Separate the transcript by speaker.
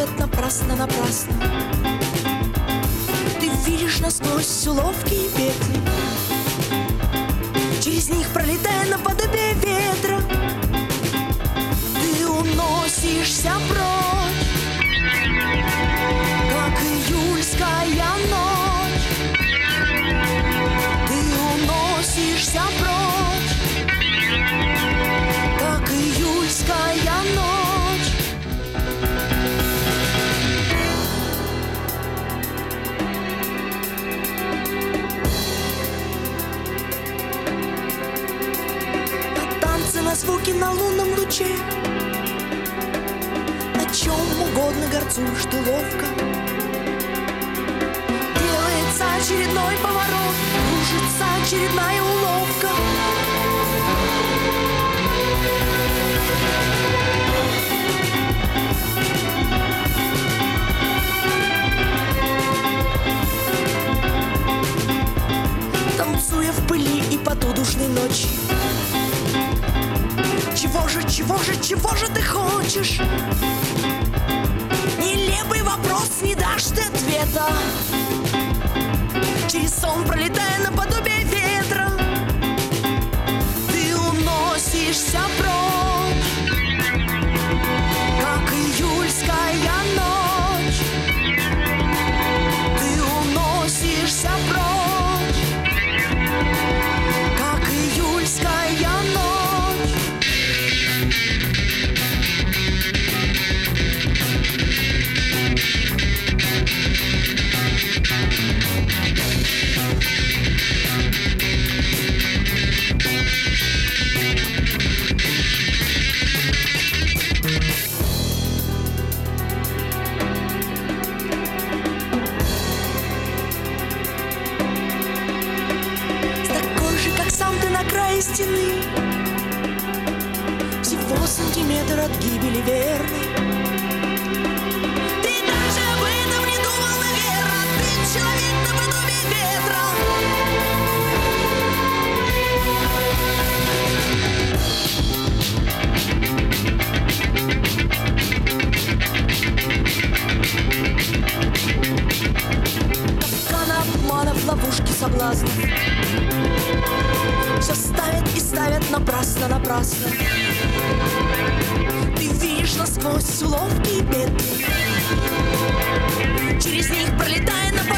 Speaker 1: свет напрасно, напрасно. Ты видишь насквозь уловки и петли, через них пролетая наподобие ветра. Ты уносишься прочь, как июльская ночь. Ты уносишься прочь, как июльская ночь. На танцы, на звуки, на лунном луче, о чем угодно горцуешь ты ловко. Делается очередной поворот, кружится очередная уловка. Танцуя в пыли и поту душной ночи, чего же ты хочешь? Нелепый вопрос, не дашь ты ответа. Через сон пролетая наподобие ветра, ты уносишься прочь, как июльская ночь. Ты уносишься прочь, как июльская ночь. Стены, всего сантиметр от гибели верной. Ты даже об этом не думал, наверное. Ты человек наподобие ветра. Капканы обманов, ловушки соблазнов все ставят и ставят напрасно, напрасно. Ты видишь насквозь уловки и петли, через них пролетая на